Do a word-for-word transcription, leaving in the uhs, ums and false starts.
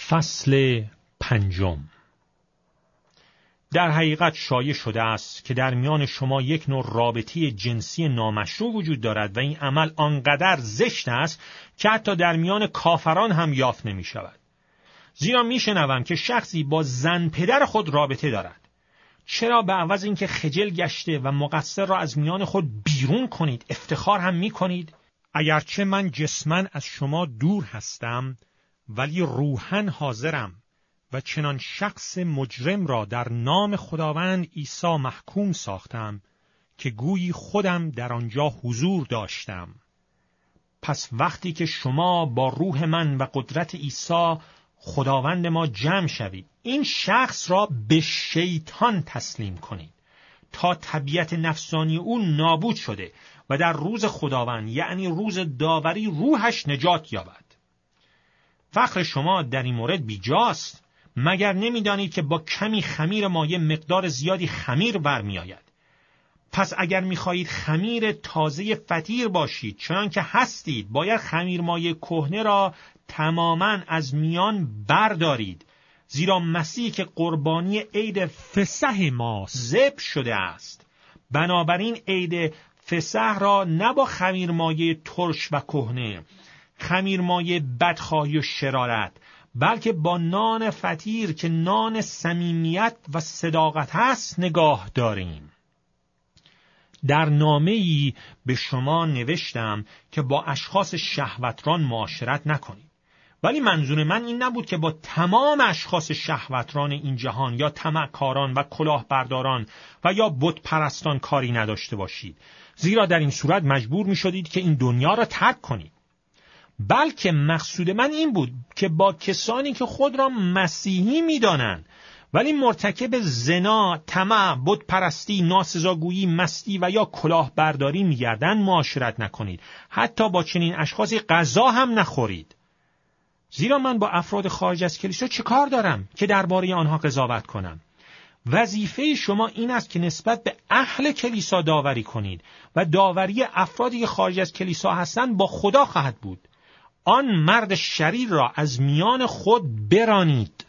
فصل پنجم. در حقیقت شایع شده است که در میان شما یک نوع رابطه جنسی نامشروع وجود دارد و این عمل آنقدر زشت است که حتی در میان کافران هم یافت نمی شود. زیرا می شنوم که شخصی با زن پدر خود رابطه دارد. چرا به عوض اینکه خجل گشته و مقصر را از میان خود بیرون کنید افتخار هم می کنید؟ اگرچه من جسماً از شما دور هستم ولی روحاً حاضرم و چنان شخص مجرم را در نام خداوند عیسی محکوم ساختم که گویی خودم در آنجا حضور داشتم. پس وقتی که شما با روح من و قدرت عیسی خداوند ما جمع شوید، این شخص را به شیطان تسلیم کنید تا طبیعت نفسانی او نابود شده و در روز خداوند یعنی روز داوری روحش نجات یابد. فخر شما در این مورد بیجاست. مگر نمی‌دانید که با کمی خمیر مایه مقدار زیادی خمیر برمی آید؟ پس اگر می‌خواهید خمیر تازه فطیر باشید چنان که هستید، باید خمیر مایه کهنه را تماماً از میان بردارید، زیرا مسیح که قربانی عید فسح ماست ذبح شده است. بنابراین عید فسح را نه با خمیر مایه ترش و کهنه، خمیر مایه بدخواهی و شرارت، بلکه با نان فطیر که نان صمیمیت و صداقت است نگاه داریم. در نامه‌ای به شما نوشتم که با اشخاص شهوتران معاشرت نکنید. ولی منظور من این نبود که با تمام اشخاص شهوتران این جهان یا طمعکاران و کلاهبرداران و یا بت پرستان کاری نداشته باشید، زیرا در این صورت مجبور می شدید که این دنیا را ترک کنید. بلکه مقصود من این بود که با کسانی که خود را مسیحی می دانند ولی مرتکب زنا، طمع، بت پرستی، ناسزاگویی، مستی و یا کلاهبرداری می گردند معاشرت نکنید. حتی با چنین اشخاصی غذا هم نخورید. زیرا من با افراد خارج از کلیسا چه کار دارم که درباره آنها قضاوت کنم؟ وظیفه شما این است که نسبت به اهل کلیسا داوری کنید و داوری افرادی که خارج از کلیسا هستند با خدا خواهد بود. آن مرد شریر را از میان خود برانید.